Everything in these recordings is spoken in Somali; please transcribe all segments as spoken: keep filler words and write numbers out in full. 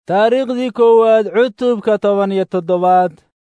taariikhdii koowaad cutubka toban iyo toddobaad.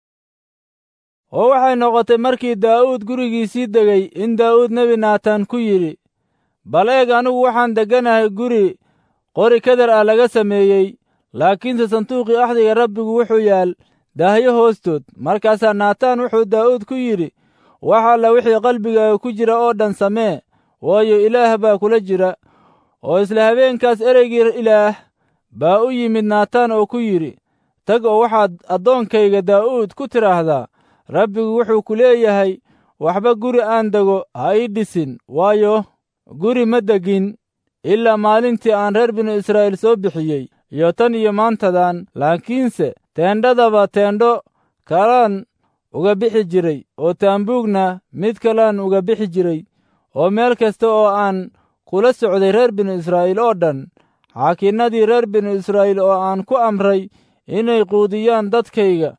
oo waxay noqotay markii daa'uud gurigiisii degay in daa'uud nebi naataan ku yidhi, bal eeg anigu waxaan degganahay guri qori keder ah laga sameeyey, laakiinse sanduuqii axdiga rabbigu wuxuu yaal daahyo hoostood. markaasaa naataan wuxuu daa'uud ku yidhi, wax alla wixii qalbigaaga ku jira oo dhan samee, waayo ilaah baa kula jira. oo isla habeenkaas ereygii ilaah baa u yimid naataan oo ku yidhi, tag oo waxaad addoonkayga daa'uud ku tidhaahdaa, rabbigu wuxuu ku leeyahay, waxba guri aan dego ha ii dhisin, waayo guri ma degin ilaa maalintii aan reer binu israa'iil soo bixiyey iyo tan iyo maantadan. laakiinse teendhadaba teendho kalaan uga bixi jiray, oo taambuugna mid kalaan uga bixi jiray, oo meel kasta oo aan kula socday reer binu israa'iil oo dhan, xaakinnadii reer binu israa'iil oo aan ku amray inay quudiyaan dadkayga,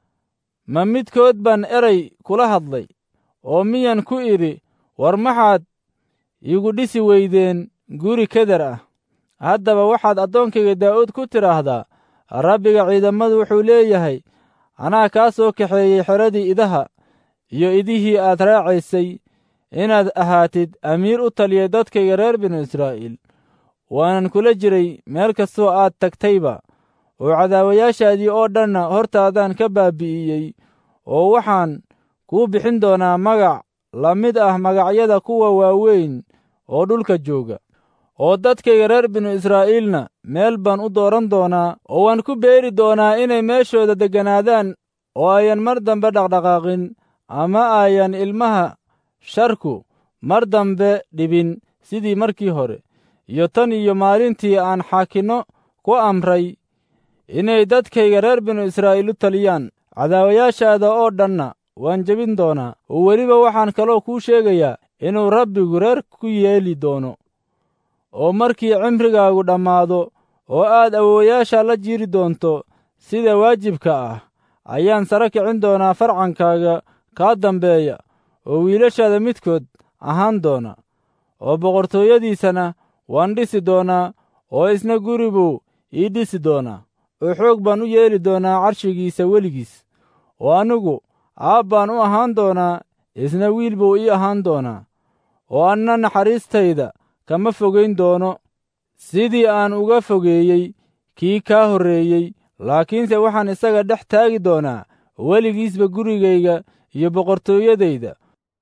ma midkood baan eray kula hadlay, oo miyan ku idhi, war maxaad iigu dhisi weydeen guri keder ah? haddaba waxaad addoonkayga daa'uud ku tidhaahdaa, rabbiga ciidamadu wuxuu leeyahay, anaa kaa soo kaxeeyey xeradii idaha iyo idihii aad raacaysay, inaad ahaatid amiir u taliya dadkayga reer binu israa'iil. waanan kula jiray meel kastoo aad tagtayba, oo cadaawayaashaadii oo dhanna hortaadaan ka baabi'iyey, oo waxaan kuu bixin doonaa magac la mid ah magacyada kuwa waaweyn oo dhulka jooga. oo dadkayga reer binu israa'iilna meel baan u dooran doonaa, oo waan ku beeri doonaa inay meeshooda degganaadaan, oo ayan mar dambe dhaqdhaqaaqin, ama ayan ilmaha sharku mar dambe dhibin sidii markii hore, iyo tan iyo maalintii aan xaakinno ku amray inay dadkayga reer binu israa'iil u taliyaan. cadaawayaashaada oo dhanna waan jebin doonaa, oo weliba waxaan kaloo kuu sheegayaa inuu rabbigu reer ku yeeli doono. oo markii cimrigaagu dhammaado oo aad awoowayaasha la jiri doonto sida waajibka ah, ayaan sare kicin doonaa farcankaaga kaa dambeeya, oo wiilashaada midkood ahaan doona, oo boqortooyadiisana waan dhisi doonaa, oo isna guri buu ii dhisi doonaa, oo xoog baan u yeeli doonaa carshigiisa weligiis. oo anigu aab baan u ahaan doonaa, isna wiil buu ii ahaan doonaa, oo anna naxariistayda kama fogayn doono sidii aan uga fogeeyey kii kaa horreeyey, laakiinse waxaan isaga dhex taagi doonaa weligiisba gurigayga iyo boqortooyadayda,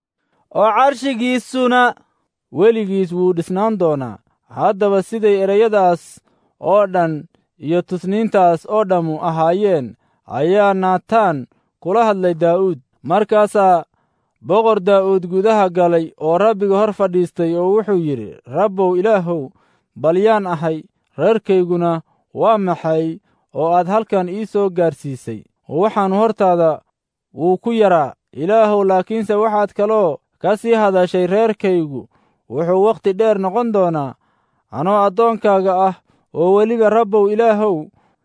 oo carshigiisuna weligiis wuu dhisnaan doonaa. haddaba siday ereyadaas oo dhan iyo tusniintaas oo dhammu ahaayeen, ayaa naataan kula hadlay daa'uud. markaasaa boqor daa'uud gudaha galay oo rabbiga hor fadhiistay, oo wuxuu yidhi, rabbow ilaahow, bal yaan ahay, reerkayguna waa maxay oo aad halkan ii soo gaarsiisay? waxaan hortaada wuu ku yaraa ilaahow, laakiinse waxaad kaloo ka sii hadashay, reerkaygu wuxuu wakhti dheer noqon doonaa anoo addoonkaaga ah. oo weliba rabbow ilaahow,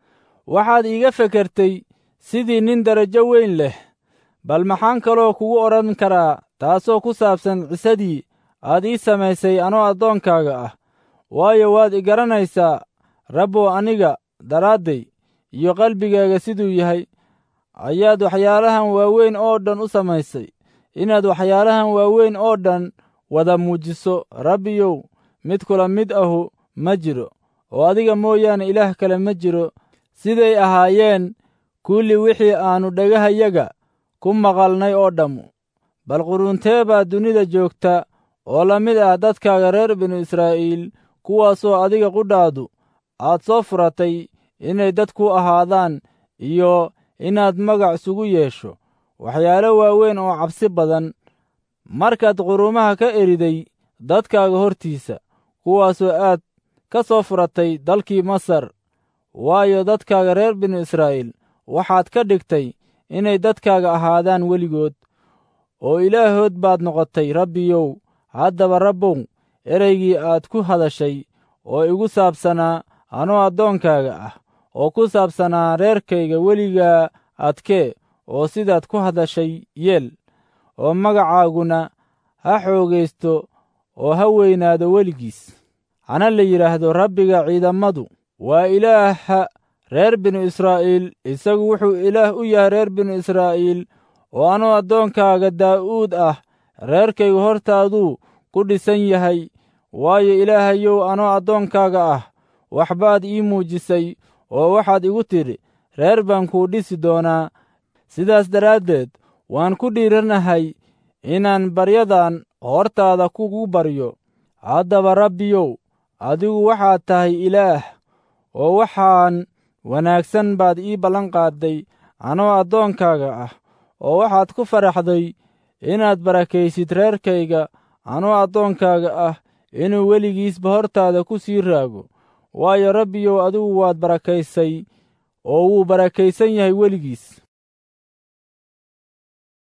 waxaad iiga fekertay sidii nin darajo weyn leh. bal maxaan kaloo kugu odhan karaa taasoo ku saabsan cisadii aad ii samaysay anoo addoonkaaga ah? waayo waad i garanaysaa rabbow, aniga daraadday iyo qalbigaaga siduu yahay ayaad waxyaalahan waaweyn oo dhan u samaysay, inaad waxyaalahan waaweyn oo dhan wada muujiso. rabbiyow, mid kula mid ahu ma jiro, oo adiga mooyaane ilaah kale ma jiro. siday ahaayeen kulli wixii aannu dhagahayaga ku maqalnay oo dhammu. bal quruntee baa dunida joogta oo la mid ah dadkaaga reer binu israa'iil, kuwaasoo adiga qudhaadu aad soo furatay inay dad ku ahaadaan, iyo inaad magac isugu yeesho waxyaalo waaweyn oo cabsi badan, markaad qurumaha ka eriday dadkaaga hortiisa, kuwaasoo aad ka soo furatay dalkii masar. waayo dadkaaga reer binu israa'iil waxaad ka dhigtay inay dadkaaga ahaadaan weligood, oo ilaahood baad noqotay. rabbiyow, haddaba rabbow, ereygii aad ku hadashay oo igu saabsanaa anoo addoonkaaga ah, oo ku saabsanaa reerkayga, weligaa adkee, oo sidaad ku hadashay yeel. oo magacaaguna ha xoogaysto oo ha weynaado weligiis, hana la yidhaahdo, rabbiga ciidamadu waa ilaaha reer binu israa'iil. isagu wuxuu ilaah u yahay reer binu israa'iil, oo anuu addoonkaaga daa'uud ah reerkaygu hortaaduu ku dhisan yahay. waayo ilaahayow, anoo addoonkaaga ah waxbaad ii muujisay, oo waxaad igu tidhi, reer baan kuu dhisi doonaa. sidaas daraaddeed waan ku dhiiranahay inaan baryadan hortaada kugu baryo. haddaba rabbiyow, adigu waxaad tahay ilaah, oo waxaan wanaagsan baad ii ballanqaadday anoo addoonkaaga ah, oo waxaad ku faraxday inaad barakaysid reerkayga anoo addoonkaaga ah, inuu weligiisba hortaada ku sii raago. waayo rabbiyow, adigu waad barakaysay oo wuu barakaysan yahay weligiis.